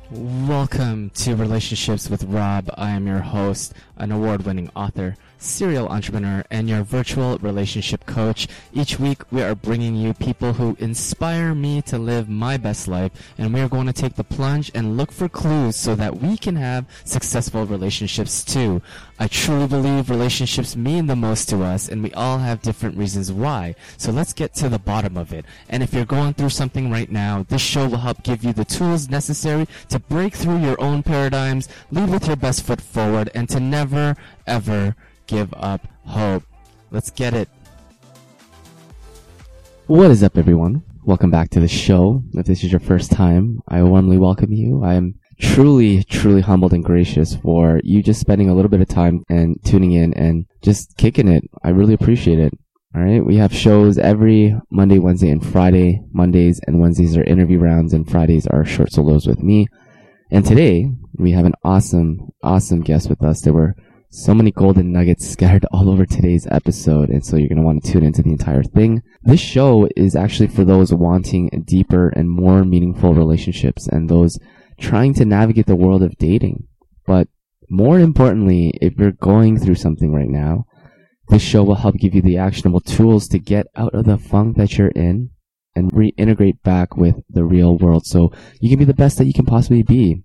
Welcome to Relationships with Rob. I am your host, an award-winning author, serial entrepreneur, and your virtual relationship coach. Each week, we are bringing you people who inspire me to live my best life, and we are going to take the plunge and look for clues so that we can have successful relationships too. I truly believe relationships mean the most to us, and we all have different reasons why. So let's get to the bottom of it. And if you're going through something right now, this show will help give you the tools necessary to break through your own paradigms, lead with your best foot forward, and to never, ever give up hope. Let's get it. What is up, everyone? Welcome back to the show. If this is your first time, I warmly welcome you. I am truly humbled and gracious for you just spending a little bit of time and tuning in and just kicking it. I really appreciate it. All right. We have shows every Monday, Wednesday, and Friday. Mondays and Wednesdays are interview rounds, and Fridays are short solos with me. And today we have an awesome guest with us. There were so many golden nuggets scattered all over today's episode, and so you're going to want to tune into the entire thing. This show is actually for those wanting deeper and more meaningful relationships and those trying to navigate the world of dating. But more importantly, if you're going through something right now, this show will help give you the actionable tools to get out of the funk that you're in and reintegrate back with the real world so you can be the best that you can possibly be,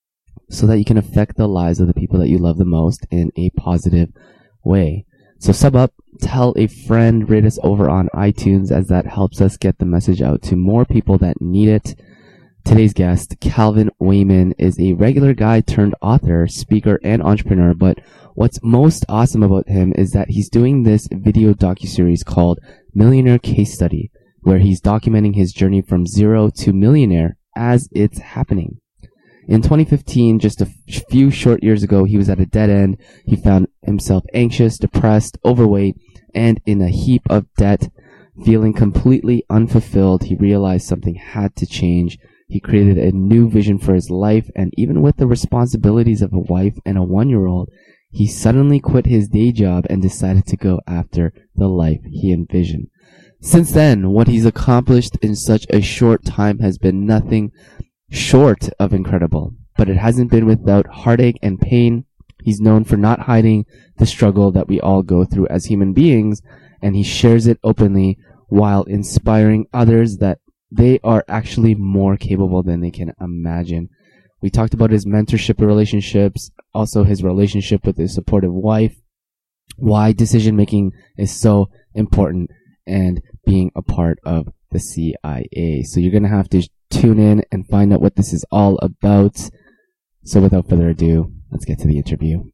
so that you can affect the lives of the people that you love the most in a positive way. So sub up, tell a friend, rate us over on iTunes, as that helps us get the message out to more people that need it. Today's guest, Calvin Wayman, is a regular guy turned author, speaker, and entrepreneur, but what's most awesome about him is that he's doing this video docuseries called Millionaire Case Study, where he's documenting his journey from zero to millionaire as it's happening. In 2015, just a few short years ago, he was at a dead end. He found himself anxious, depressed, overweight, and in a heap of debt. Feeling completely unfulfilled, he realized something had to change. He created a new vision for his life, and even with the responsibilities of a wife and a 1-year-old, he suddenly quit his day job and decided to go after the life he envisioned. Since then, what he's accomplished in such a short time has been nothing short of incredible, but it hasn't been without heartache and pain. He's known for not hiding the struggle that we all go through as human beings, and he shares it openly while inspiring others that they are actually more capable than they can imagine. We talked about his mentorship relationships, also his relationship with his supportive wife, why decision making is so important, and being a part of the CIA. So you're going to have to tune in and find out what this is all about. So without further ado, let's get to the interview.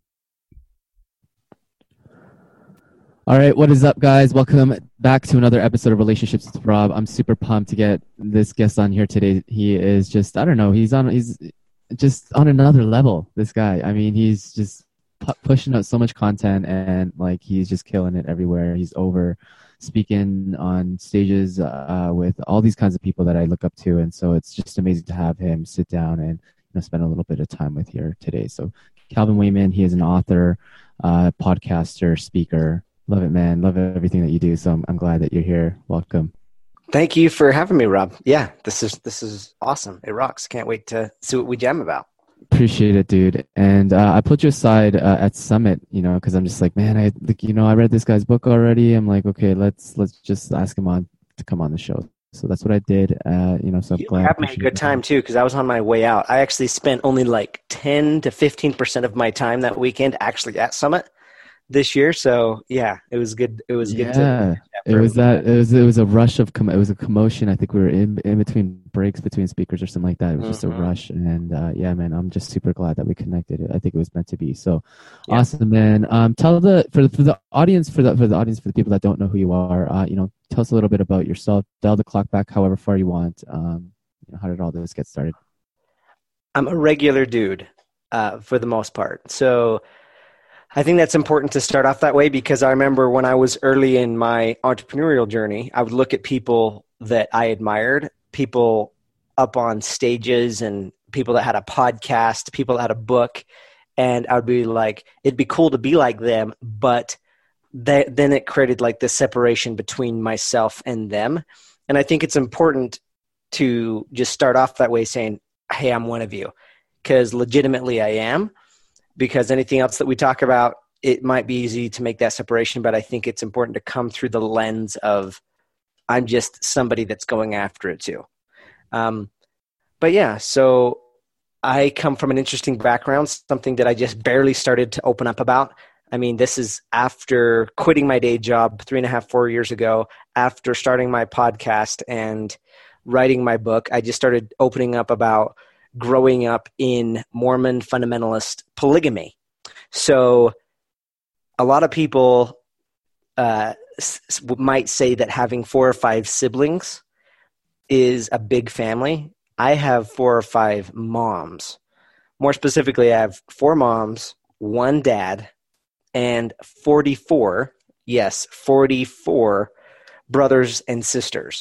All right, what is up, guys? Welcome back to another episode of Relationships with Rob. I'm super pumped to get this guest on here today. He is just, I don't know, he's just on another level, this guy. I mean, he's just pushing out so much content, and like he's just killing it everywhere. He's over speaking on stages with all these kinds of people that I look up to, and so it's just amazing to have him sit down and spend a little bit of time with here today. So Calvin Wayman, he is an author, podcaster, speaker. Love it, man. Love everything that you do. So I'm glad that you're here. Welcome. Thank you for having me, Rob. Yeah, this is awesome. It rocks. Can't wait to see what we jam about. Appreciate it, dude. And I put you aside at Summit, because I'm just like, man, I read this guy's book already. I'm like, okay, let's just ask him on to come on the show. So that's what I did. So I'm glad. You had me a good time too, because I was on my way out. I actually spent only like 10 to 15% of my time that weekend actually at Summit this year. So yeah, it was good. It was good. It was a rush of, it was a commotion. I think we were in between breaks between speakers or something like that. It was just a rush. And yeah, man, I'm just super glad that we connected. I think it was meant to be. So awesome, man. Tell for the audience, for the people that don't know who you are, tell us a little bit about yourself. Dial the clock back however far you want. How did all this get started? I'm a regular dude for the most part. So I think that's important to start off that way, because I remember when I was early in my entrepreneurial journey, I would look at people that I admired, people up on stages and people that had a podcast, people that had a book, and I would be like, it'd be cool to be like them, but then it created like this separation between myself and them. And I think it's important to just start off that way saying, hey, I'm one of you. because legitimately I am, because anything else that we talk about, it might be easy to make that separation, but I think it's important to come through the lens of I'm just somebody that's going after it too. But yeah, so I come from an interesting background, something that I just barely started to open up about. I mean, this is after quitting my day job 3.5, 4 years ago, after starting my podcast and writing my book. I just started opening up about growing up in Mormon fundamentalist polygamy. So a lot of people might say that having 4 or 5 siblings is a big family. I have 4 or 5 moms. More specifically, I have 4 moms, 1 dad, and 44 brothers and sisters.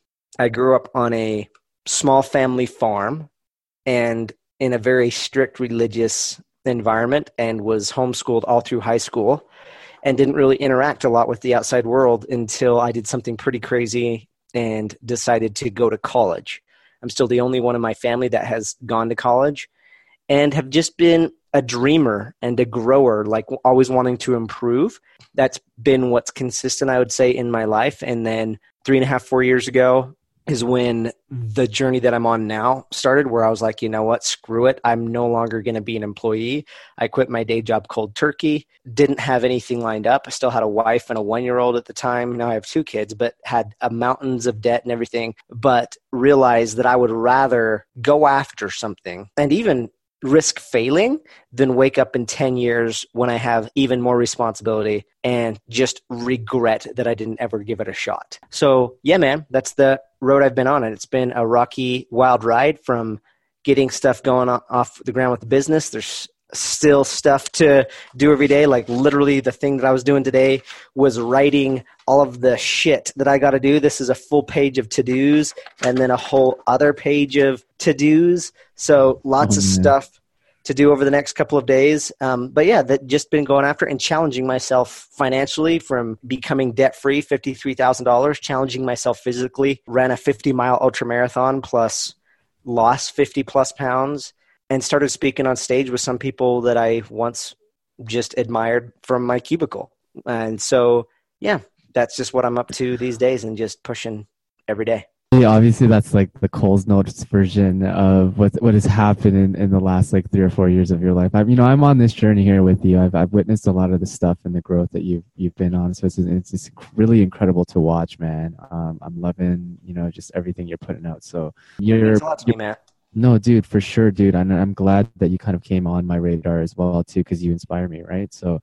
I grew up on a small family farm and in a very strict religious environment, and was homeschooled all through high school, and didn't really interact a lot with the outside world until I did something pretty crazy and decided to go to college. I'm still the only one in my family that has gone to college, and have just been a dreamer and a grower, like always wanting to improve. That's been what's consistent, I would say, in my life. And then 3.5, 4 years ago is when the journey that I'm on now started, where I was like, you know what, screw it. I'm no longer going to be an employee. I quit my day job cold turkey, didn't have anything lined up. I still had a wife and a 1-year-old at the time. Now I have 2 kids, but had mountains of debt and everything, but realized that I would rather go after something and even risk failing than wake up in 10 years when I have even more responsibility and just regret that I didn't ever give it a shot. So yeah, man, that's the road I've been on. And it's been a rocky, wild ride from getting stuff going off the ground with the business. There's still stuff to do every day. Like literally the thing that I was doing today was writing all of the shit that I got to do. This is a full page of to-dos and then a whole other page of to-dos. So lots of stuff to do over the next couple of days. But yeah, that just been going after and challenging myself financially, from becoming debt-free, $53,000, challenging myself physically, ran a 50-mile ultramarathon plus lost 50 plus pounds, and started speaking on stage with some people that I once just admired from my cubicle. And so, yeah, that's just what I'm up to these days and just pushing every day. Yeah, obviously that's like the Coles Notes version of what has happened in the last like 3 or 4 years of your life. I'm on this journey here with you. I've witnessed a lot of the stuff and the growth that you've been on. So it's just really incredible to watch, man. I'm loving, just everything you're putting out. So it means a lot to me, Matt. No, dude, for sure, dude. And I'm glad that you kind of came on my radar as well, too, because you inspire me, right? So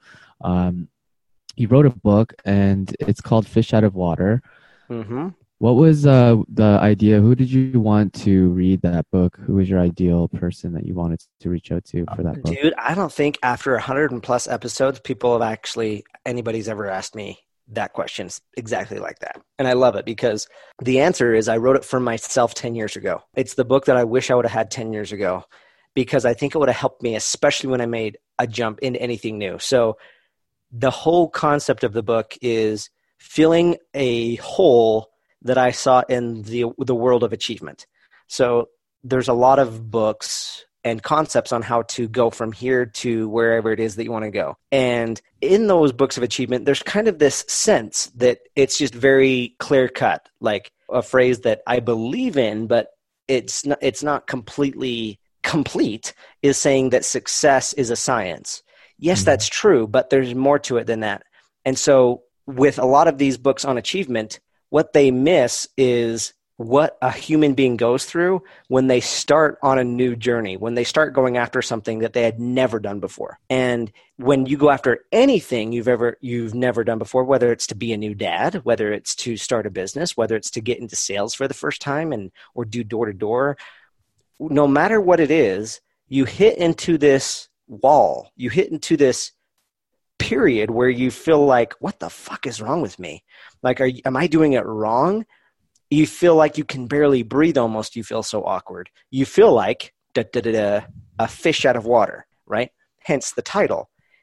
you wrote a book, and it's called Fish Out of Water. Mm-hmm. What was the idea? Who did you want to read that book? Who was your ideal person that you wanted to reach out to for that book? Dude, I don't think after 100 and plus episodes, anybody's ever asked me that question exactly like that. And I love it because the answer is I wrote it for myself 10 years ago. It's the book that I wish I would have had 10 years ago, because I think it would have helped me, especially when I made a jump into anything new. So the whole concept of the book is filling a hole that I saw in the world of achievement. So there's a lot of books and concepts on how to go from here to wherever it is that you want to go. And in those books of achievement, there's kind of this sense that it's just very clear cut, like a phrase that I believe in, but it's not completely complete, is saying that success is a science. Yes, that's true, but there's more to it than that. And so with a lot of these books on achievement, what they miss is what a human being goes through when they start on a new journey, when they start going after something that they had never done before. And when you go after anything you've never done before, whether it's to be a new dad, whether it's to start a business, whether it's to get into sales for the first time or do door to door, no matter what it is, you hit into this wall, you hit into this period where you feel like, what the fuck is wrong with me? Like, am I doing it wrong? You feel like you can barely breathe almost. You feel so awkward. You feel like a fish out of water, right? Hence the title.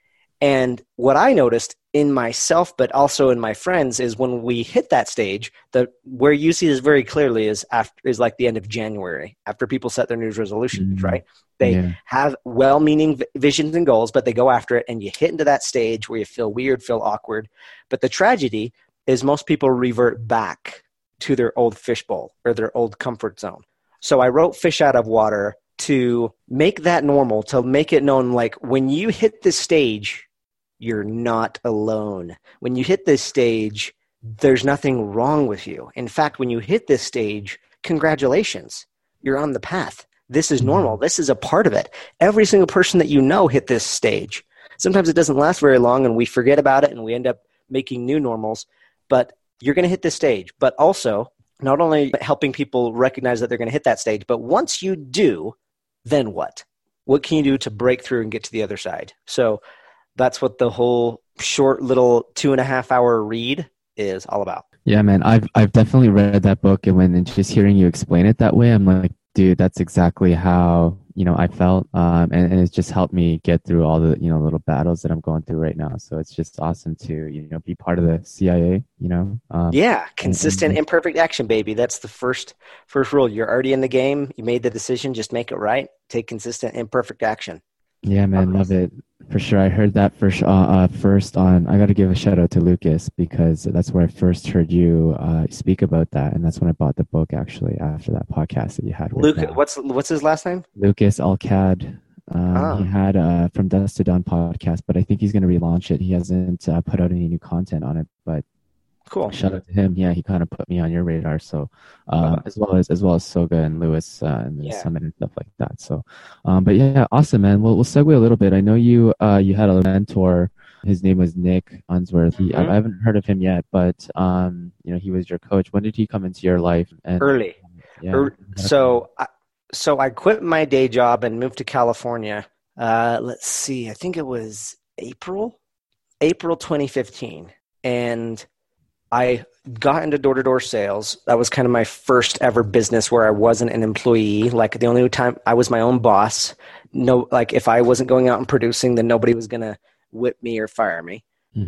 And what I noticed in myself, but also in my friends, is when we hit that stage, where you see this very clearly is like the end of January, after people set their New Year's resolutions, right? They have well-meaning visions and goals, but they go after it, and you hit into that stage where you feel weird, feel awkward. But the tragedy is most people revert back to their old fishbowl or their old comfort zone. So I wrote Fish Out of Water to make that normal, to make it known, like, when you hit this stage, you're not alone. When you hit this stage, there's nothing wrong with you. In fact, when you hit this stage, congratulations, you're on the path. This is normal. This is a part of it. Every single person that you know hit this stage. Sometimes it doesn't last very long and we forget about it and we end up making new normals, but you're going to hit this stage. But also, not only helping people recognize that they're going to hit that stage, but once you do, then what? What can you do to break through and get to the other side? So that's what the whole short little 2.5-hour read is all about. Yeah, man, I've definitely read that book, and just hearing you explain it that way, I'm like, dude, that's exactly how, I felt. And it's just helped me get through all the, little battles that I'm going through right now. So it's just awesome to, be part of the CIA, Yeah. Consistent, imperfect action, baby. That's the first rule. You're already in the game. You made the decision. Just make it right. Take consistent, imperfect action. Yeah, man. Love it. For sure. I heard that first on, I got to give a shout out to Lucas, because that's where I first heard you speak about that. And that's when I bought the book, actually, after that podcast that you had with Lucas. What's his last name? Lucas Alcad. He had From Dusk to Dawn podcast, but I think he's going to relaunch it. He hasn't put out any new content on it, but cool. Shout out to him. Yeah, he kind of put me on your radar. So, as well as Soga and Lewis and the Summit and stuff like that. So, but yeah, awesome, man. We'll segue a little bit. I know you had a mentor. His name was Nick Unsworth. I haven't heard of him yet, but he was your coach. When did he come into your life? Early. So I quit my day job and moved to California. Let's see. I think it was April 2015, and I got into door-to-door sales. That was kind of my first ever business where I wasn't an employee. Like, the only time I was my own boss. No, like, if I wasn't going out and producing, then nobody was going to whip me or fire me.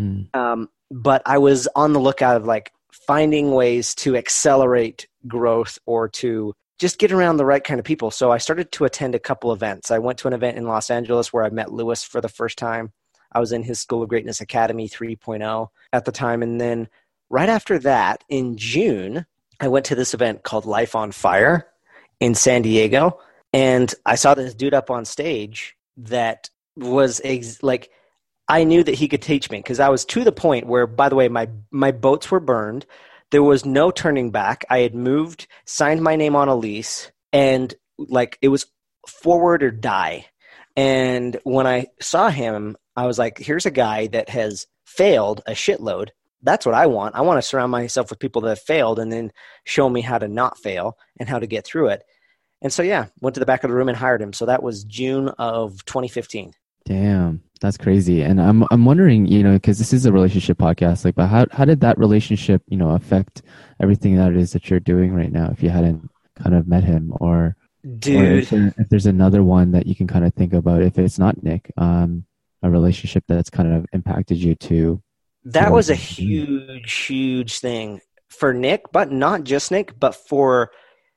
But I was on the lookout of, like, finding ways to accelerate growth or to just get around the right kind of people. So I started to attend a couple events. I went to an event in Los Angeles where I met Lewis for the first time. I was in his School of Greatness Academy 3.0 at the time. And then right after that, in June, I went to this event called Life on Fire in San Diego, and I saw this dude up on stage that was like, I knew that he could teach me, because I was to the point where, by the way, my boats were burned. There was no turning back. I had moved, signed my name on a lease, and like, it was forward or die. And when I saw him, I was like, here's a guy that has failed a shitload. That's what I want. I want to surround myself with people that have failed and then show me how to not fail and how to get through it. And so, yeah, went to the back of the room and hired him. So that was June of 2015. Damn, that's crazy. And I'm wondering, because this is a relationship podcast, like, but how did that relationship, affect everything that it is that you're doing right now, if you hadn't kind of met him, or dude, or if there's another one that you can kind of think about, if it's not Nick, a relationship that's kind of impacted you to. That was a huge thing for Nick, but not just Nick, but for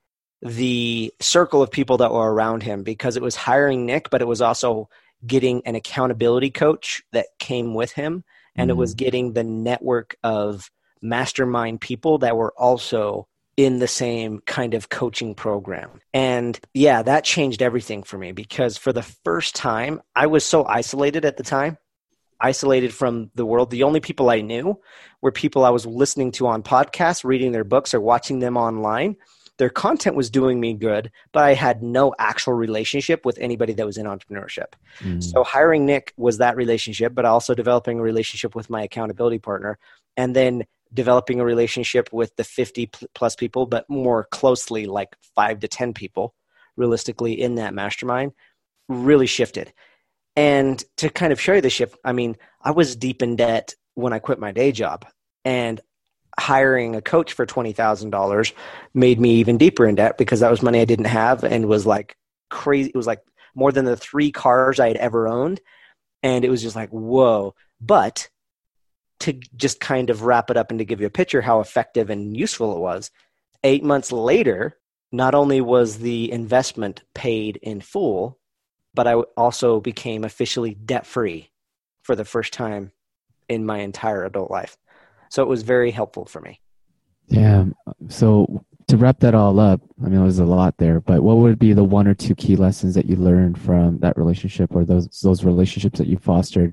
the circle of people that were around him, because it was hiring Nick, but it was also getting an accountability coach that came with him. And it was getting the network of mastermind people that were also in the same kind of coaching program. And yeah, that changed everything for me, because for the first time, I was so isolated at the time. Isolated from the world. The only people I knew were people I was listening to on podcasts, reading their books, or watching them online. Their content was doing me good, but I had no actual relationship with anybody that was in entrepreneurship. So hiring Nick was that relationship, but also developing a relationship with my accountability partner, and then developing a relationship with the 50 plus people, but more closely like 5 to 10 people realistically in that mastermind, really shifted. And to kind of show you the shift, I mean, I was deep in debt when I quit my day job, and hiring a coach for $20,000 made me even deeper in debt, because that was money I didn't have and was like crazy. It was like more than the 3 cars I had ever owned. And it was just like, whoa. But to just kind of wrap it up and to give you a picture how effective and useful it was, 8 months later, not only was the investment paid in full, but I also became officially debt-free for the first time in my entire adult life. So it was very helpful for me. Yeah. So to wrap that all up, I mean, there's a lot there, but what would be the one or two key lessons that you learned from that relationship or those relationships that you fostered?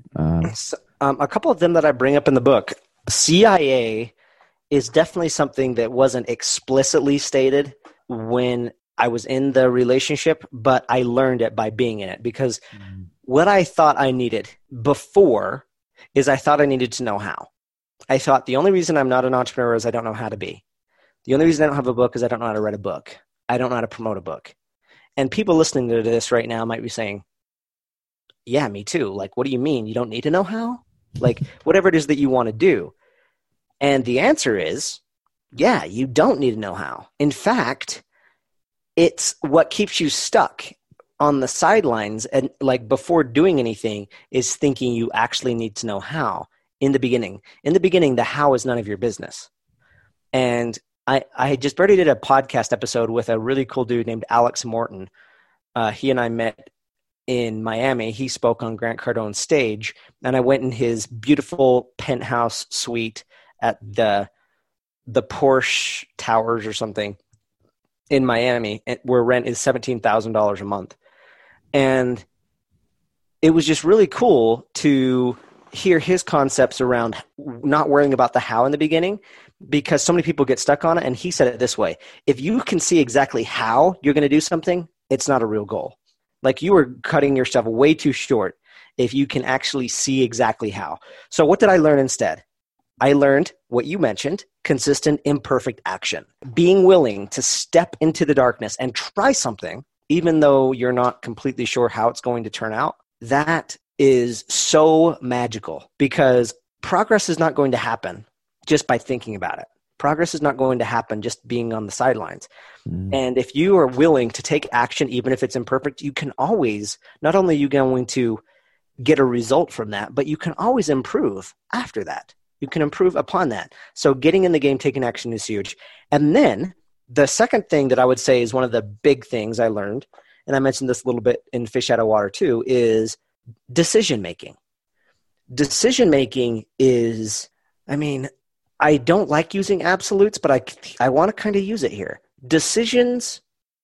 A couple of them that I bring up in the book. CIA is definitely something that wasn't explicitly stated when I was in the relationship, but I learned it by being in it, because what I thought I needed before is I thought I needed to know how. I thought the only reason I'm not an entrepreneur is I don't know how to be. The only reason I don't have a book is I don't know how to write a book. I don't know how to promote a book. And people listening to this right now might be saying, yeah, me too. Like, what do you mean? You don't need to know how? Like, whatever it is that you want to do. And the answer is, yeah, you don't need to know how. In fact, it's what keeps you stuck on the sidelines and like before doing anything is thinking you actually need to know how in the beginning. In the beginning, the how is none of your business. And I just already did a podcast episode with a really cool dude named Alex Morton. He and I met in Miami. He spoke on Grant Cardone's stage, and I went in his beautiful penthouse suite at the Porsche Towers or something in Miami, where rent is $17,000 a month. And it was just really cool to hear his concepts around not worrying about the how in the beginning, because so many people get stuck on it. And he said it this way: if you can see exactly how you're going to do something, it's not a real goal. Like, you are cutting yourself way too short if you can actually see exactly how. So what did I learn instead? I learned what you mentioned: consistent, imperfect action. Being willing to step into the darkness and try something, even though you're not completely sure how it's going to turn out. That is so magical, because progress is not going to happen just by thinking about it. Progress is not going to happen just being on the sidelines. And if you are willing to take action, even if it's imperfect, you can always, not only are you going to get a result from that, but you can always improve after that. You can improve upon that. So getting in the game, taking action is huge. And then the second thing that I would say is one of the big things I learned, and I mentioned this a little bit in Fish Out of Water too, is decision-making. Decision-making is, I don't like using absolutes, but I want to kind of use it here. Decisions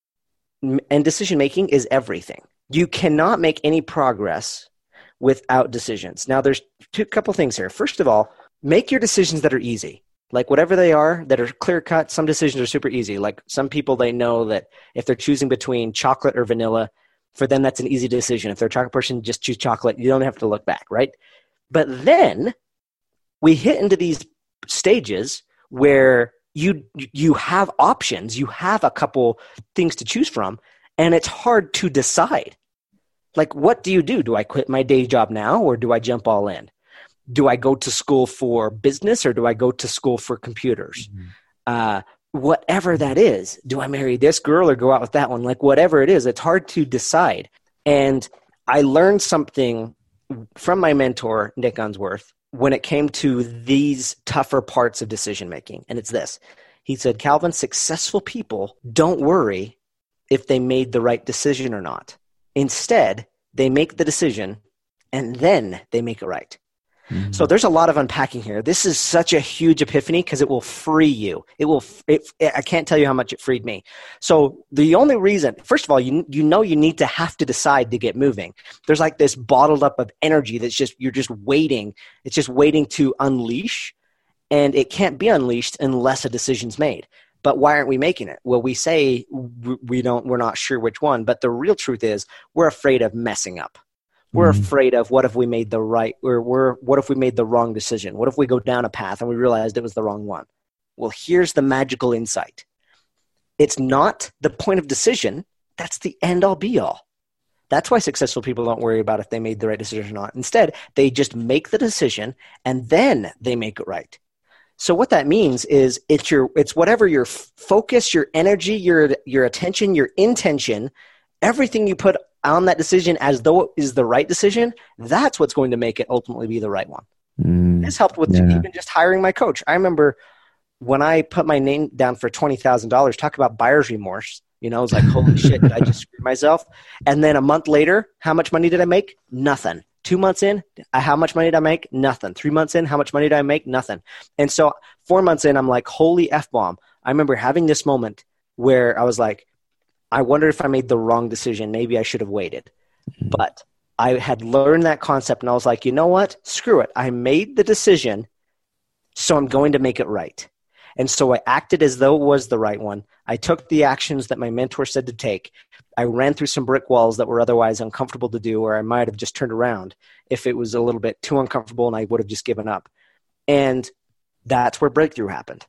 and decision-making is everything. You cannot make any progress without decisions. Now, there's a couple things here. First of all, make your decisions that are easy. Like, whatever they are, that are clear-cut. Some decisions are super easy. Like, some people, they know that if they're choosing between chocolate or vanilla, for them, that's an easy decision. If they're a chocolate person, just choose chocolate. You don't have to look back, right? But then we hit into these stages where you have options. You have a couple things to choose from, and it's hard to decide. Like, what do? Do I quit my day job now, or do I jump all in? Do I go to school for business, or do I go to school for computers? Whatever that is, do I marry this girl or go out with that one? Like, whatever it is, it's hard to decide. And I learned something from my mentor, Nick Unsworth, when it came to these tougher parts of decision-making. And it's this. He said, Calvin, successful people don't worry if they made the right decision or not. Instead, they make the decision and then they make it right. So there's a lot of unpacking here. This is such a huge epiphany because it will free you. I can't tell you how much it freed me. So the only reason, first of all, you need to have to decide to get moving. There's like this bottled up of energy that's you're just waiting. It's just waiting to unleash, and it can't be unleashed unless a decision's made. But why aren't we making it? Well, we say we're not sure which one, but the real truth is we're afraid of messing up. We're afraid of what if we made the right, or what if we made the wrong decision? What if we go down a path and we realized it was the wrong one? Well, here's the magical insight. It's not the point of decision. That's the end all be all. That's why successful people don't worry about if they made the right decision or not. Instead, they just make the decision and then they make it right. So what that means is it's whatever your focus, your energy, your attention, your intention, everything you put on that decision as though it is the right decision, that's what's going to make it ultimately be the right one. This helped with even just hiring my coach. I remember when I put my name down for $20,000, talk about buyer's remorse. You know, I was like, holy shit, did I just screw myself? And then a month later, how much money did I make? Nothing. 2 months in, how much money did I make? Nothing. 3 months in, how much money did I make? Nothing. And so 4 months in, I'm like, holy F-bomb. I remember having this moment where I was like, I wonder if I made the wrong decision. Maybe I should have waited. But I had learned that concept, and I was like, you know what? Screw it. I made the decision, so I'm going to make it right. And so I acted as though it was the right one. I took the actions that my mentor said to take. I ran through some brick walls that were otherwise uncomfortable to do, or I might have just turned around if it was a little bit too uncomfortable and I would have just given up. And that's where breakthrough happened.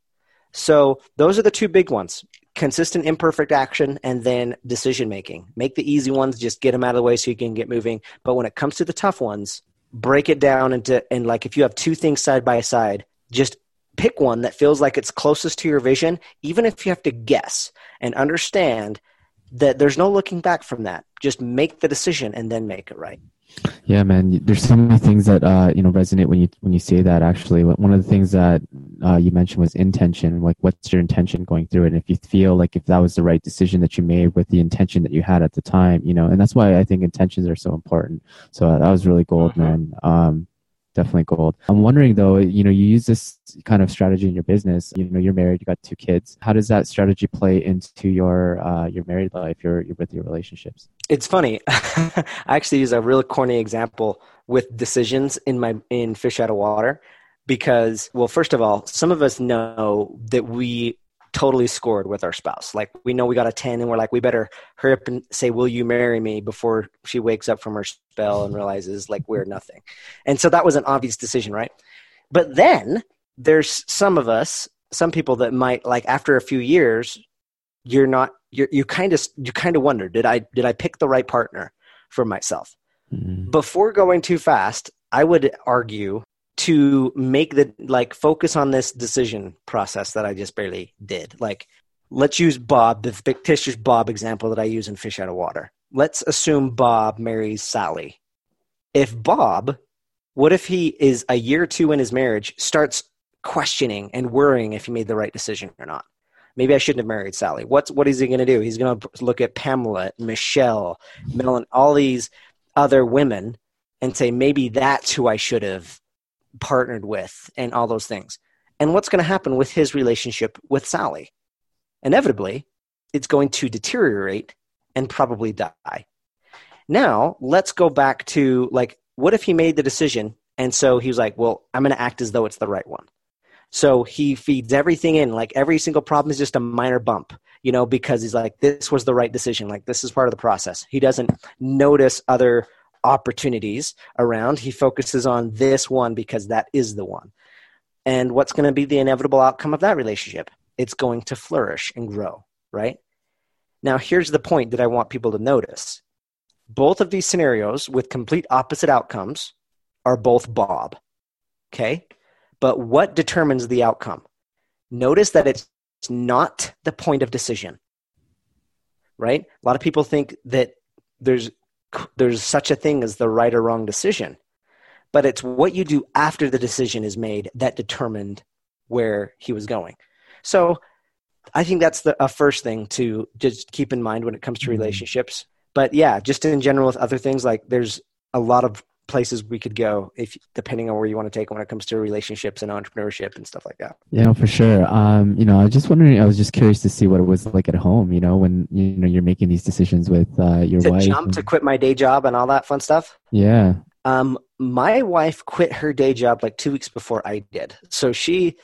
So those are the two big ones: consistent imperfect action, and then decision making. Make the easy ones, just get them out of the way so you can get moving. But when it comes to the tough ones, break it down into, and like if you have two things side by side, just pick one that feels like it's closest to your vision, even if you have to guess, and understand that there's no looking back from that. Just make the decision and then make it right. Yeah, man. There's so many things that resonate when you say that. Actually, one of the things that you mentioned was intention. Like, what's your intention going through it? And if you feel like if that was the right decision that you made with the intention that you had at the time, and that's why I think intentions are so important. So that was really gold, man. Definitely gold. I'm wondering though, you use this kind of strategy in your business. You're married, you got 2 kids. How does that strategy play into your married life, your with your relationships? It's funny. I actually use a really corny example with decisions in Fish Out of Water, because, well, first of all, some of us know that we totally scored with our spouse. Like, we know we got a 10 and we're like, we better hurry up and say, will you marry me, before she wakes up from her spell and realizes like we're nothing. And so that was an obvious decision, right? But then there's some people that might, like, after a few years, you kind of wonder, did I pick the right partner for myself? Mm-hmm. Before going too fast, I would argue to make focus on this decision process that I just barely did. Like, let's use Bob, the fictitious Bob example that I use in Fish Out of Water. Let's assume Bob marries Sally. What if he is a year or 2 in his marriage, starts questioning and worrying if he made the right decision or not? Maybe I shouldn't have married Sally. What is he going to do? He's going to look at Pamela, Michelle, Melanie, all these other women, and say, maybe that's who I should have partnered with, and all those things. And what's going to happen with his relationship with Sally? Inevitably, it's going to deteriorate and probably die. Now, let's go back to, like, what if he made the decision, and so he was like, well, I'm going to act as though it's the right one. So he feeds everything in, like every single problem is just a minor bump, because he's like, this was the right decision. Like, this is part of the process. He doesn't notice other opportunities around. He focuses on this one because that is the one. And what's going to be the inevitable outcome of that relationship? It's going to flourish and grow, right? Now, here's the point that I want people to notice. Both of these scenarios with complete opposite outcomes are both Bob, okay? But what determines the outcome? Notice that it's not the point of decision, right? A lot of people think that there's such a thing as the right or wrong decision, but it's what you do after the decision is made that determined where he was going. So I think that's a first thing to just keep in mind when it comes to relationships. But yeah, just in general with other things, like there's a lot of places we could go depending on where you want to take it when it comes to relationships and entrepreneurship and stuff like that. Yeah, for sure. I was just curious to see what it was like at home, when you're making these decisions with your wife. To quit my day job and all that fun stuff. Yeah. My wife quit her day job like 2 weeks before I did. So she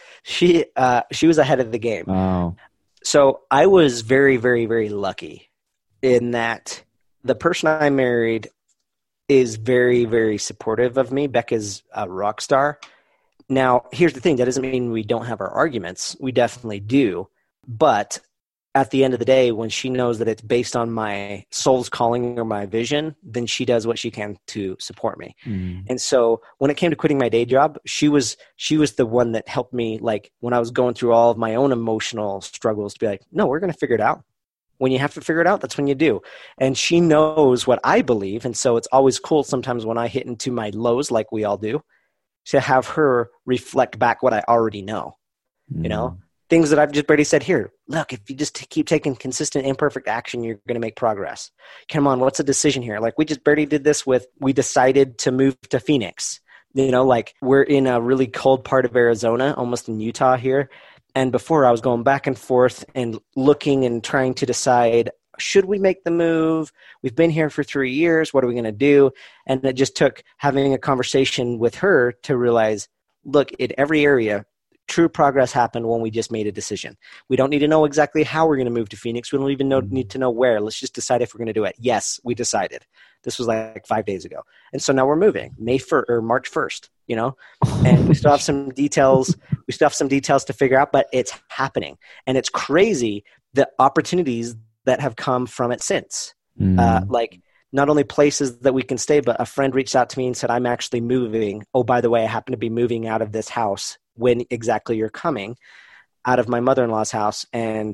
was ahead of the game. Wow. So I was very, very, very lucky in that the person I married is very, very supportive of me. Becca's a rock star. Now, here's the thing. That doesn't mean we don't have our arguments. We definitely do. But at the end of the day, when she knows that it's based on my soul's calling or my vision, then she does what she can to support me. Mm. And so when it came to quitting my day job, she was the one that helped me, like when I was going through all of my own emotional struggles, to be like, no, we're going to figure it out. When you have to figure it out, that's when you do. And she knows what I believe. And so it's always cool sometimes when I hit into my lows, like we all do, to have her reflect back what I already know. You know, things that I've just already said here. Look, if you just keep taking consistent, imperfect action, you're going to make progress. Come on, what's the decision here? Like we just barely did this we decided to move to Phoenix. You know, like we're in a really cold part of Arizona, almost in Utah here. And before I was going back and forth and looking and trying to decide, should we make the move? We've been here for 3 years. What are we going to do? And it just took having a conversation with her to realize, look, in every area, true progress happened when we just made a decision. We don't need to know exactly how we're going to move to Phoenix. We don't even need to know where. Let's just decide if we're going to do it. Yes, we decided. This was like 5 days ago. And so now we're moving March 1st, you know, and we still have some details. We still have some details to figure out, but it's happening. And it's crazy the opportunities that have come from it since. Like not only places that we can stay, but a friend reached out to me and said, I'm actually moving. Oh, by the way, I happen to be moving out of this house when exactly you're coming, out of my mother-in-law's house. And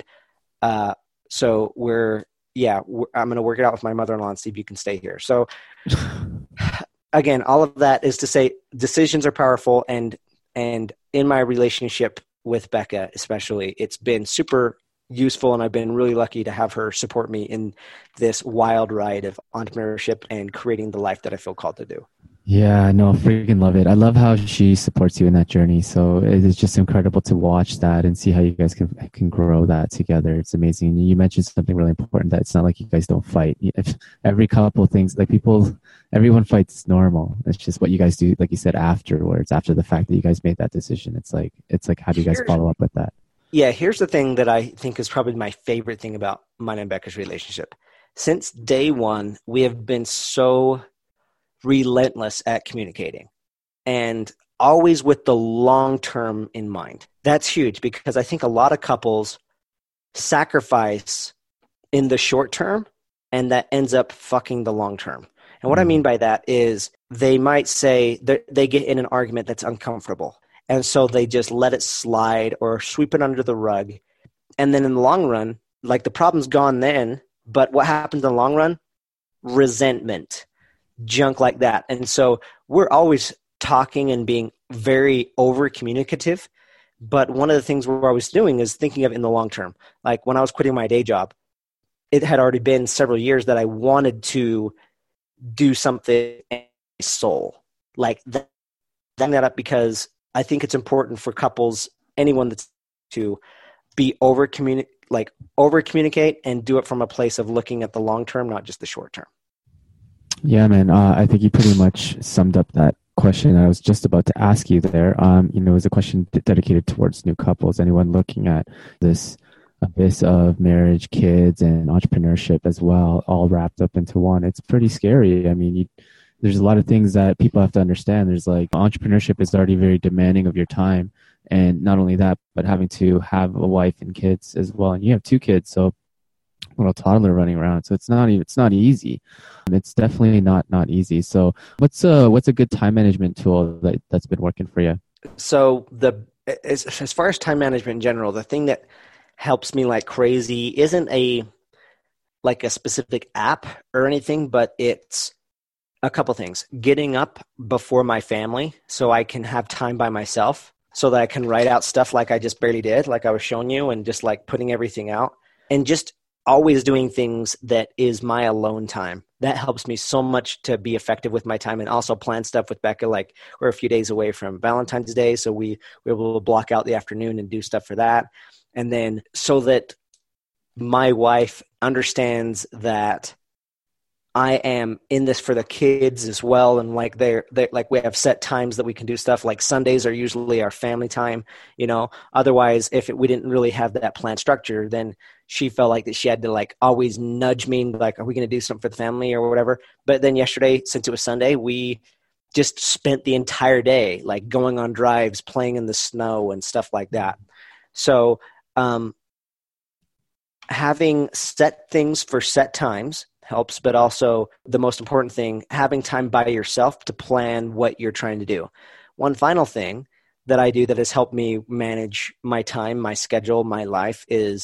so I'm going to work it out with my mother-in-law and see if you can stay here. So again, all of that is to say decisions are powerful. And in my relationship with Becca, especially, it's been super useful. And I've been really lucky to have her support me in this wild ride of entrepreneurship and creating the life that I feel called to do. Yeah, no, freaking love it. I love how she supports you in that journey. So it is just incredible to watch that and see how you guys can grow that together. It's amazing. And you mentioned something really important, that it's not like you guys don't fight. If every couple things, like everyone fights normal. It's just what you guys do, like you said, afterwards, after the fact that you guys made that decision. It's like how do you guys follow up with that? Yeah, here's the thing that I think is probably my favorite thing about mine and Becca's relationship. Since day one, we have been so relentless at communicating and always with the long term in mind. That's huge because I think a lot of couples sacrifice in the short term and that ends up fucking the long term. And what I mean by that is they might say they get in an argument that's uncomfortable. And so they just let it slide or sweep it under the rug. And then in the long run, like the problem's gone then, but what happens in the long run? Resentment. Junk like that. And so we're always talking and being very over communicative. But one of the things we're always doing is thinking of in the long term. Like when I was quitting my day job, it had already been several years that I wanted to do something in my soul. Like that up because I think it's important for couples, anyone that's to be over communicate and do it from a place of looking at the long term, not just the short term. Yeah, man. I think you pretty much summed up that question I was just about to ask you there. It was a question dedicated towards new couples, anyone looking at this abyss of marriage, kids, and entrepreneurship as well, all wrapped up into one. It's pretty scary. I mean, there's a lot of things that people have to understand. There's like entrepreneurship is already very demanding of your time. And not only that, but having to have a wife and kids as well. And you have 2 kids, so little toddler running around. So it's not easy. It's definitely not easy. So what's a good time management tool that's been working for you? So as far as time management in general, the thing that helps me like crazy isn't a specific app or anything, but it's a couple things. Getting up before my family so I can have time by myself so that I can write out stuff like I just barely did, like I was showing you, and just like putting everything out and just always doing things that is my alone time. That helps me so much to be effective with my time and also plan stuff with Becca. Like we're a few days away from Valentine's Day. So we're able to block out the afternoon and do stuff for that. And then so that my wife understands that I am in this for the kids as well. And like they're like, we have set times that we can do stuff. Like Sundays are usually our family time, otherwise we didn't really have that plan structure, then she felt like that she had to like always nudge me like, are we going to do something for the family or whatever? But then yesterday, since it was Sunday, we just spent the entire day like going on drives, playing in the snow and stuff like that. So, having set things for set times helps, but also the most important thing, having time by yourself to plan what you're trying to do. One final thing that I do that has helped me manage my time, my schedule, my life is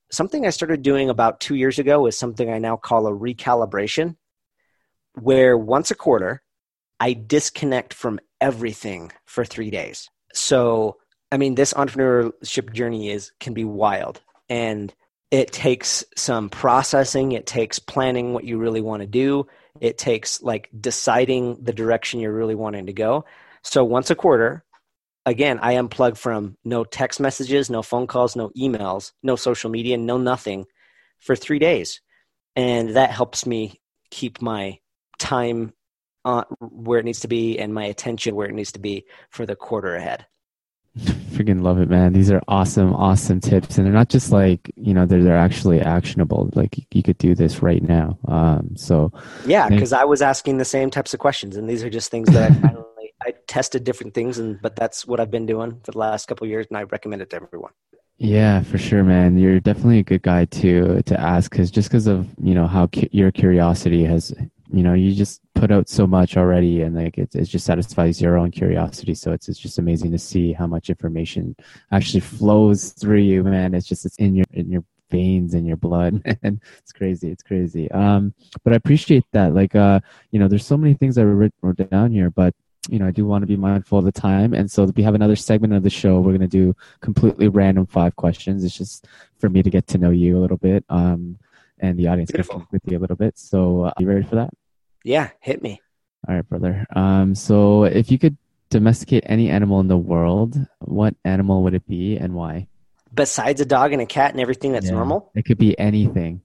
something I started doing about 2 years ago is something I now call a recalibration, where once a quarter, I disconnect from everything for 3 days. So, I mean, this entrepreneurship journey can be wild, and it takes some processing. It takes planning what you really want to do. It takes like deciding the direction you're really wanting to go. So once a quarter, again, I unplug from no text messages, no phone calls, no emails, no social media, no nothing for 3 days. And that helps me keep my time where it needs to be and my attention where it needs to be for the quarter ahead. Freaking love it, man. These are awesome tips. And they're not just like, they're actually actionable. Like you could do this right now. Yeah, because I was asking the same types of questions, and these are just things that I tested different things, but that's what I've been doing for the last couple of years, and I recommend it to everyone. Yeah, for sure, man. You're definitely a good guy to ask, because of, how your curiosity has, you just put out so much already, and like it just satisfies your own curiosity. So it's just amazing to see how much information actually flows through you, man. It's in your veins and your blood, and it's crazy. But I appreciate that. Like, there's so many things I wrote down here, but I do want to be mindful of the time. And so we have another segment of the show. We're going to do completely random 5 questions. It's just for me to get to know you a little bit, and the audience can connect with you a little bit. So are you ready for that? Yeah, hit me. All right, brother. So if you could domesticate any animal in the world, what animal would it be and why? Besides a dog and a cat and everything that's normal? It could be anything.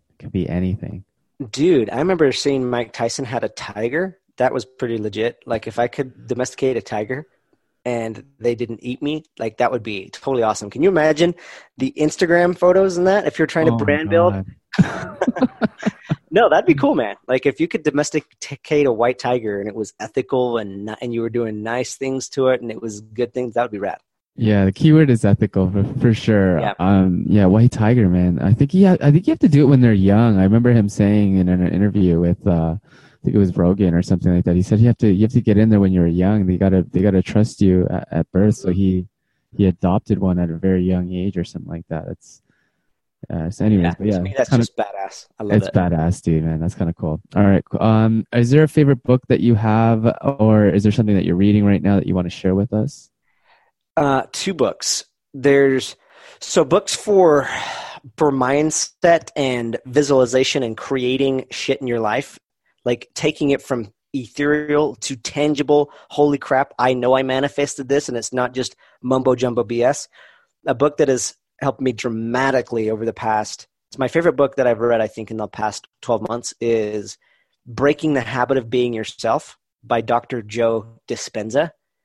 Dude, I remember seeing Mike Tyson had a tiger. That was pretty legit. Like if I could domesticate a tiger and they didn't eat me, like that would be totally awesome. Can you imagine the Instagram photos and that if you're trying to brand build? No, that'd be cool, man. Like if you could domesticate a white tiger and it was ethical and you were doing nice things to it and it was good things, that would be rad. Yeah, the keyword is ethical for sure. Yeah. White tiger, man. I think you have to do it when they're young. I remember him saying in an interview with I think it was Rogan or something like that. He said you have to get in there when you're young. They gotta trust you at birth. So he adopted one at a very young age or something like that. So anyways, to me, that's just badass. I love it. It's badass, dude, man. That's kind of cool. All right. Is there a favorite book that you have, or is there something that you're reading right now that you want to share with us? 2 books. There's books for mindset and visualization and creating shit in your life, like taking it from ethereal to tangible. Holy crap, I know I manifested this, and it's not just mumbo jumbo BS. A book that has helped me dramatically over the past, it's my favorite book that I've read, I think, in the past 12 months is Breaking the Habit of Being Yourself by Dr. Joe Dispenza.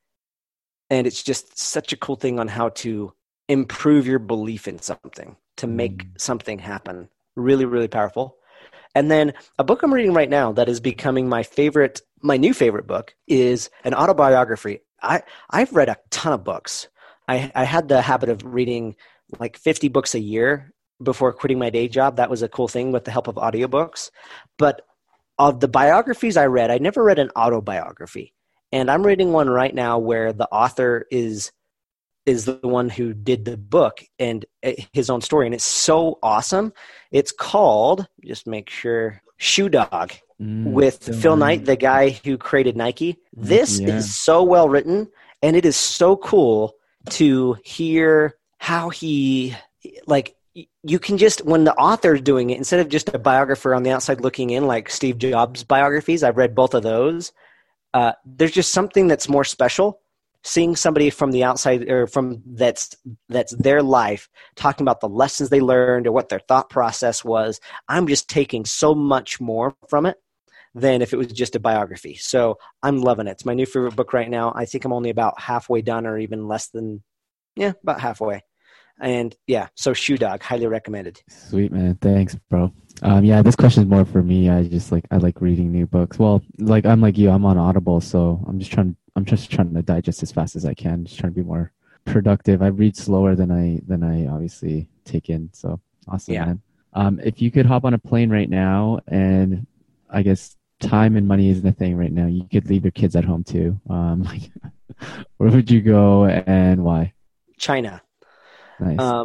And it's just such a cool thing on how to improve your belief in something, to make something happen. Really, really powerful. And then a book I'm reading right now that is becoming my new favorite book is an autobiography. I've read a ton of books. I had the habit of reading like 50 books a year before quitting my day job. That was a cool thing with the help of audiobooks. But of the biographies I read, I never read an autobiography. And I'm reading one right now where the author is the one who did the book and his own story. And it's so awesome. It's called, just make sure, Shoe Dog with Phil Knight, the guy who created Nike. This is so well written, and it is so cool to hear how he, like, you can just, when the author's doing it, instead of just a biographer on the outside looking in, like Steve Jobs biographies, I've read both of those. There's just something that's more special seeing somebody from the outside or from that's their life talking about the lessons they learned or what their thought process was. I'm just taking so much more from it than if it was just a biography. So I'm loving it. It's my new favorite book right now. I think I'm only about halfway done or even less than, about halfway. And so Shoe Dog, highly recommended. Sweet, man. Thanks, bro. This question is more for me. I like reading new books. Well, like I'm like you, I'm on Audible, so I'm just trying to digest as fast as I can. Just trying to be more productive. I read slower than I obviously take in. So awesome, man. If you could hop on a plane right now, and I guess time and money isn't a thing right now, you could leave your kids at home too. Where would you go and why? China. Nice.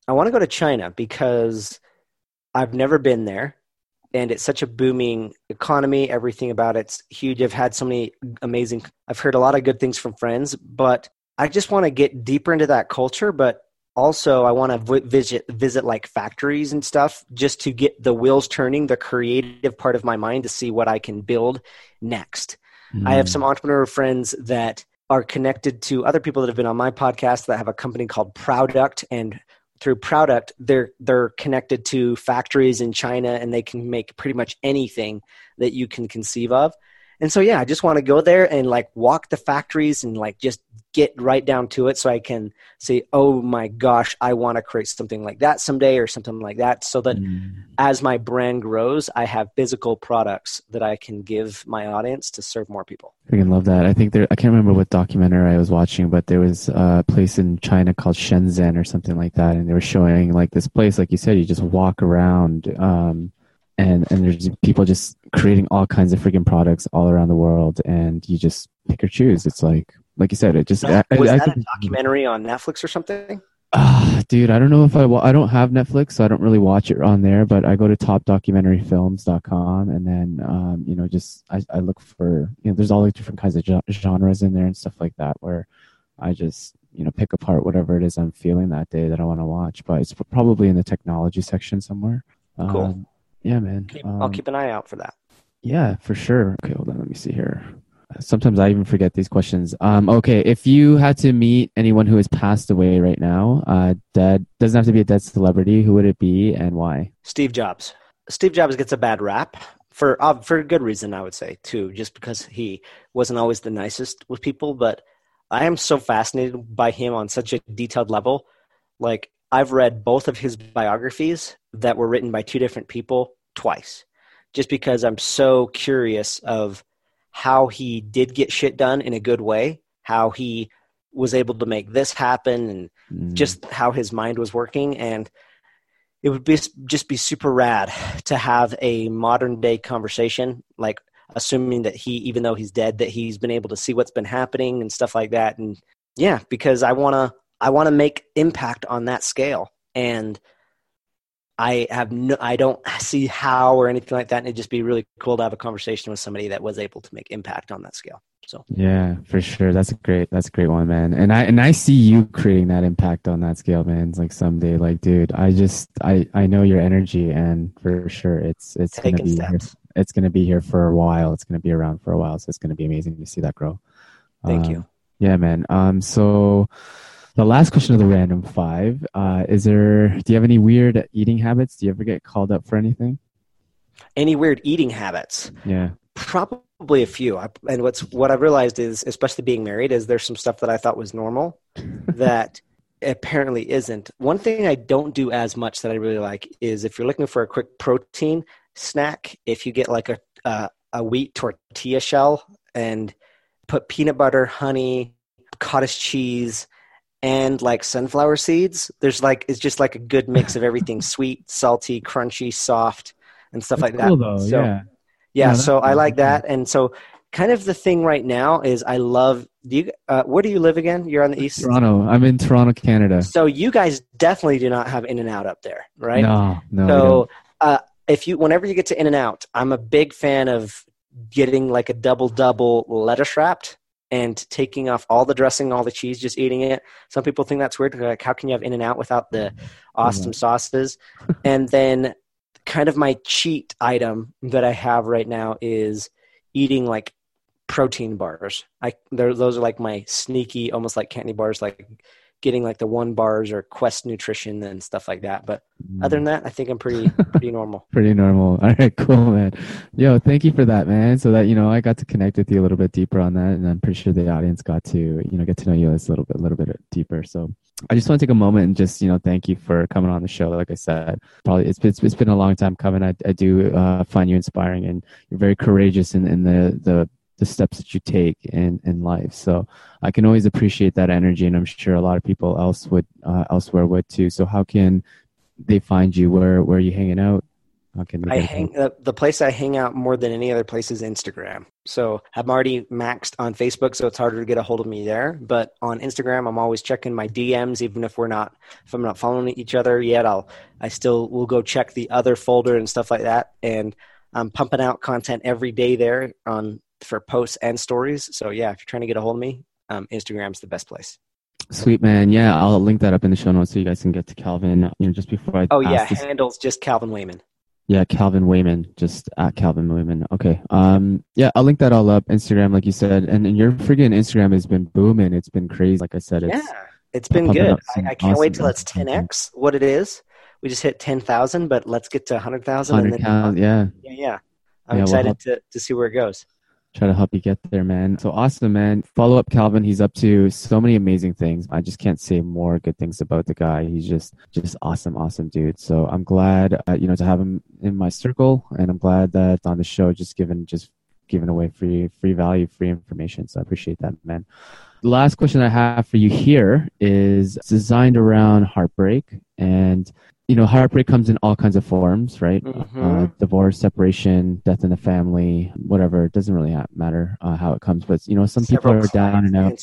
I want to go to China because I've never been there. And it's such a booming economy. Everything about it's huge. I've had so many I've heard a lot of good things from friends, but I just want to get deeper into that culture. But also I want to visit like factories and stuff just to get the wheels turning, the creative part of my mind to see what I can build next. I have some entrepreneur friends that are connected to other people that have been on my podcast that have a company called Product, and through Product, they're connected to factories in China, and they can make pretty much anything that you can conceive of. And so, yeah, I just want to go there and like walk the factories and like just get right down to it so I can say, oh my gosh, I want to create something like that someday or something like that, so that as my brand grows, I have physical products that I can give my audience to serve more people. I freaking love that. I think I can't remember what documentary I was watching, but there was a place in China called Shenzhen or something like that. And they were showing like this place, like you said, you just walk around, and there's people just creating all kinds of freaking products all around the world, and you just pick or choose. It's like you said, it just... Was that a documentary on Netflix or something? Dude, I don't know if I don't have Netflix, so I don't really watch it on there, but I go to topdocumentaryfilms.com, and then, I look for, there's all the different kinds of genres in there and stuff like that, where I just, pick apart whatever it is I'm feeling that day that I want to watch, but it's probably in the technology section somewhere. Cool. Yeah, man. I'll keep an eye out for that. Yeah, for sure. Okay, hold on. Let me see here. Sometimes I even forget these questions. Okay, if you had to meet anyone who has passed away right now, dead, doesn't have to be a dead celebrity, who would it be and why? Steve Jobs. Steve Jobs gets a bad rap for a good reason, I would say, too, just because he wasn't always the nicest with people. But I am so fascinated by him on such a detailed level. Like, I've read both of his biographies that were written by two different people twice, just because I'm so curious of how he did get shit done in a good way, how he was able to make this happen, and just how his mind was working. And it would just be super rad to have a modern day conversation, like assuming that even though he's dead, that he's been able to see what's been happening and stuff like that. And yeah, because I want to make impact on that scale. And I don't see how or anything like that. And it'd just be really cool to have a conversation with somebody that was able to make impact on that scale. So yeah, for sure. That's a great one, man. And I see you creating that impact on that scale, man. It's like someday, like, dude, I know your energy, and for sure it's going to be here. It's going to be here for a while. It's going to be around for a while. So it's going to be amazing to see that grow. Thank you. Yeah, man. So the last question of the random 5, do you have any weird eating habits? Do you ever get called up for anything? Any weird eating habits? Yeah. Probably a few. And what I've realized is, especially being married, is there's some stuff that I thought was normal that apparently isn't. One thing I don't do as much that I really like is, if you're looking for a quick protein snack, if you get like a wheat tortilla shell and put peanut butter, honey, cottage cheese, and like sunflower seeds, it's just like a good mix of everything: sweet, salty, crunchy, soft, and stuff like cool, that. Though. So, yeah, so I like that. And so kind of the thing right now is I love, where do you live again? You're on the east? Toronto. I'm in Toronto, Canada. So you guys definitely do not have In-N-Out up there, right? No. So whenever you get to In-N-Out, I'm a big fan of getting like a double lettuce wrapped and taking off all the dressing, all the cheese, just eating it. Some people think that's weird. Like, how can you have In-N-Out without the awesome sauces? And then kind of my cheat item that I have right now is eating like protein bars. Those are like my sneaky, almost like candy bars, like getting like the 1 bars or Quest Nutrition and stuff like that. But other than that, I think I'm pretty normal. Pretty normal. All right, cool, man. Yo, thank you for that, man. So that, I got to connect with you a little bit deeper on that. And I'm pretty sure the audience got to, get to know you a little bit deeper. So I just want to take a moment and just, thank you for coming on the show. Like I said, probably it's been a long time coming. I do find you inspiring, and you're very courageous in the steps that you take in life. So I can always appreciate that energy, and I'm sure a lot of people elsewhere would too. So how can they find you? Where are you hanging out? Okay. The place I hang out more than any other place is Instagram. So I'm already maxed on Facebook, so it's harder to get a hold of me there. But on Instagram, I'm always checking my DMs, even if I'm not following each other yet. I still will go check the other folder and stuff like that. And I'm pumping out content every day there for posts and stories. So yeah, if you're trying to get a hold of me, Instagram's the best place. Sweet, man. Yeah, I'll link that up in the show notes so you guys can get to Calvin. Just before I handle's just Calvin Wayman. Yeah, Calvin Wayman, just at Calvin Wayman. Okay. Yeah, I'll link that all up. Instagram, like you said, and your freaking Instagram has been booming. It's been crazy. Like I said, it's been good. I can't wait till it's 10x what it is. We just hit 10,000, but let's get to 100,000. 100,000, yeah. Yeah. I'm excited to see where it goes. Try to help you get there, man. So awesome, man. Follow up Calvin. He's up to so many amazing things. I just can't say more good things about the guy. He's just awesome dude. So I'm glad, to have him in my circle, and I'm glad that on the show, just giving away free value, free information. So I appreciate that, man. The last question I have for you here is designed around heartbreak. And heartbreak comes in all kinds of forms, right? Mm-hmm. Divorce, separation, death in the family, whatever. It doesn't really matter how it comes. But, some people are down and out.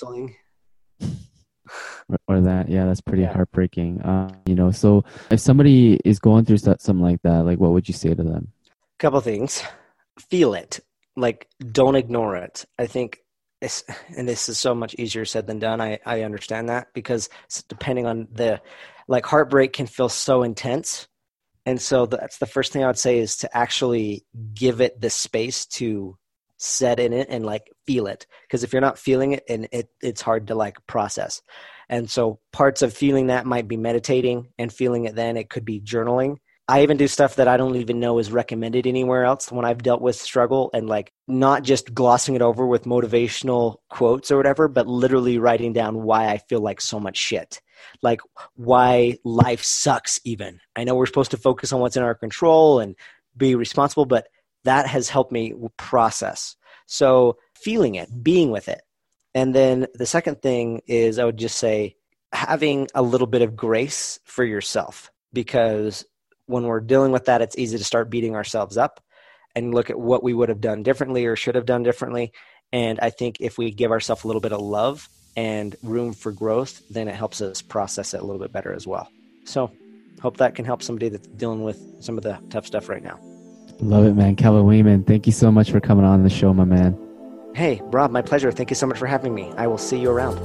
Or that. Yeah, that's pretty heartbreaking. So if somebody is going through something like that, like what would you say to them? A couple things. Feel it. Like, don't ignore it. I think and this is so much easier said than done. I understand that, because depending on heartbreak can feel so intense. And so that's the first thing I would say, is to actually give it the space to set in it and feel it. Because if you're not feeling it, and it's hard to process. And so parts of feeling that might be meditating, and feeling it then it could be journaling. I even do stuff that I don't even know is recommended anywhere else when I've dealt with struggle, and not just glossing it over with motivational quotes or whatever, but literally writing down why I feel like so much shit. Why life sucks even. I know we're supposed to focus on what's in our control and be responsible, but that has helped me process. So feeling it, being with it. And then the second thing is, I would just say, having a little bit of grace for yourself, because when we're dealing with that, it's easy to start beating ourselves up and look at what we would have done differently or should have done differently. And I think if we give ourselves a little bit of love and room for growth, then it helps us process it a little bit better as well. So hope that can help somebody that's dealing with some of the tough stuff right now. Love it, man. Calvin Wayman, thank you so much for coming on the show, my man. Hey, Rob, my pleasure. Thank you so much for having me. I will see you around.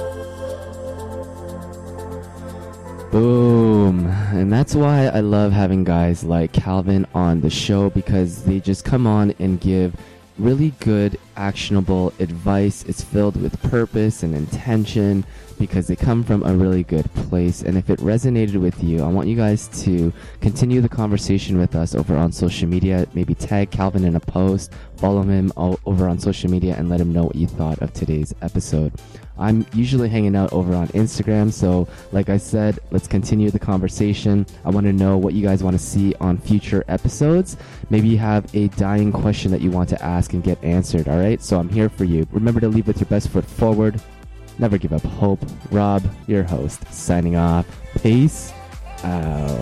Boom. And that's why I love having guys like Calvin on the show, because they just come on and give really good, actionable advice. It's filled with purpose and intention, because they come from a really good place. And if it resonated with you, I want you guys to continue the conversation with us over on social media. Maybe tag Calvin in a post, follow him over on social media, and let him know what you thought of today's episode. I'm usually hanging out over on Instagram, so like I said, let's continue the conversation. I want to know what you guys want to see on future episodes. Maybe you have a dying question that you want to ask and get answered, all right? So I'm here for you. Remember to lead with your best foot forward. Never give up hope. Rob, your host, signing off. Peace out.